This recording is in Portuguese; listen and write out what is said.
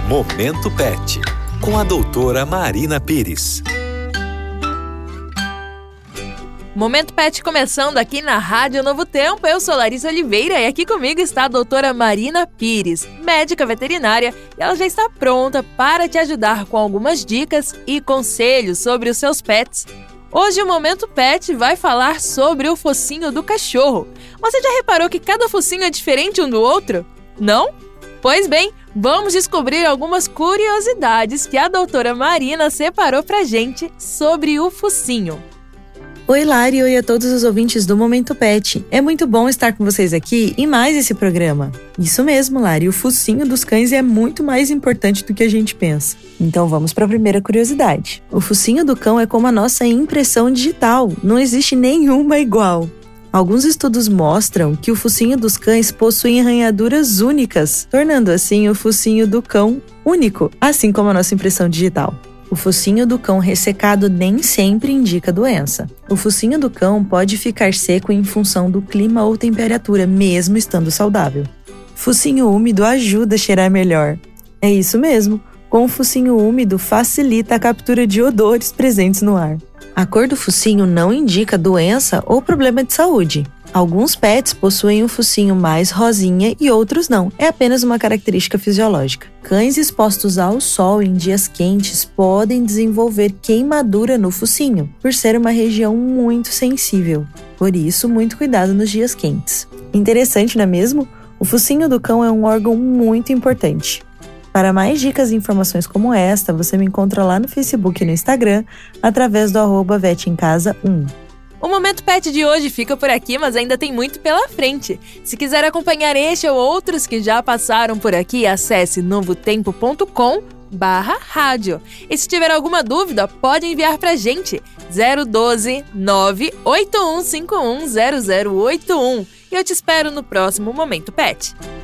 Momento Pet, com a doutora Marina Pires. Momento Pet começando aqui na Rádio Novo Tempo. Eu sou Larissa Oliveira e aqui comigo está a doutora Marina Pires, médica veterinária, e ela já está pronta para te ajudar com algumas dicas e conselhos sobre os seus pets. Hoje o Momento Pet vai falar sobre o focinho do cachorro. Você já reparou que cada focinho é diferente um do outro? Não? Pois bem, vamos descobrir algumas curiosidades que a doutora Marina separou pra gente sobre o focinho. Oi, Lari, e oi a todos os ouvintes do Momento Pet. É muito bom estar com vocês aqui em mais esse programa. Isso mesmo, Lari, o focinho dos cães é muito mais importante do que a gente pensa. Então vamos para a primeira curiosidade. O focinho do cão é como a nossa impressão digital, não existe nenhuma igual. Alguns estudos mostram que o focinho dos cães possui arranhaduras únicas, tornando assim o focinho do cão único, assim como a nossa impressão digital. O focinho do cão ressecado nem sempre indica doença. O focinho do cão pode ficar seco em função do clima ou temperatura, mesmo estando saudável. Focinho úmido ajuda a cheirar melhor. É isso mesmo, com o focinho úmido facilita a captura de odores presentes no ar. A cor do focinho não indica doença ou problema de saúde. Alguns pets possuem um focinho mais rosinha e outros não. É apenas uma característica fisiológica. Cães expostos ao sol em dias quentes podem desenvolver queimadura no focinho, por ser uma região muito sensível. Por isso, muito cuidado nos dias quentes. Interessante, não é mesmo? O focinho do cão é um órgão muito importante. Para mais dicas e informações como esta, você me encontra lá no Facebook e no Instagram, através do @vetemcasa1. O Momento Pet de hoje fica por aqui, mas ainda tem muito pela frente. Se quiser acompanhar este ou outros que já passaram por aqui, acesse novotempo.com/rádio. E se tiver alguma dúvida, pode enviar pra gente 012 981510081. E eu te espero no próximo Momento Pet.